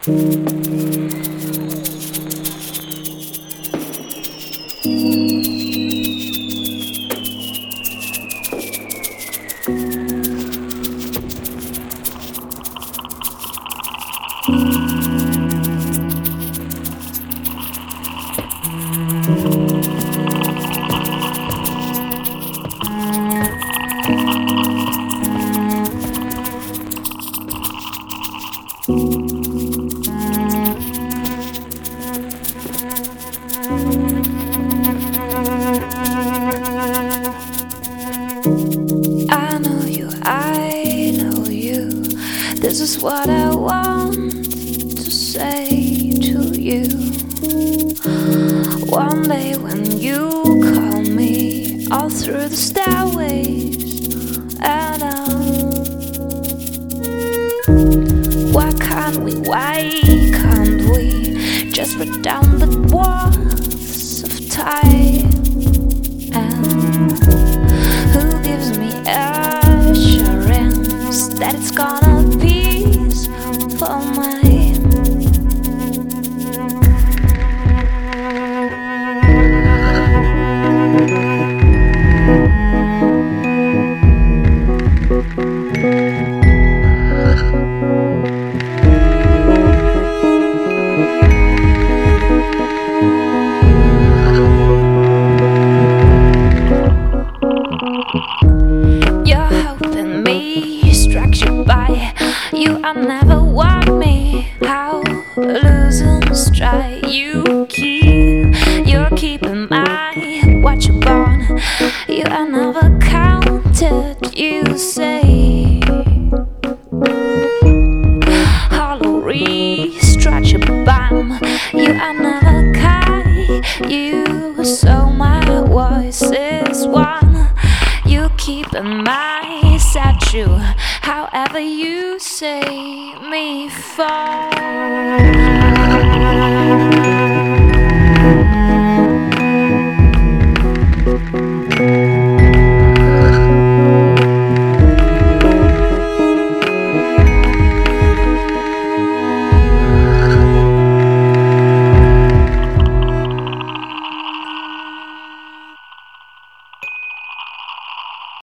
I know you, I know you. This is what I want to say to you. One day when you call me all through the stairways, and why can't we just break down the walls of time? And who gives me assurance that it's gonna be for mine? You're helping me, structured by you. I never want me out, losing stride. You're keeping my watch upon. You I never counted. You say hollow restructure bomb. You I never kind. You so my voice is one. You keeping my statue, however you say me fall.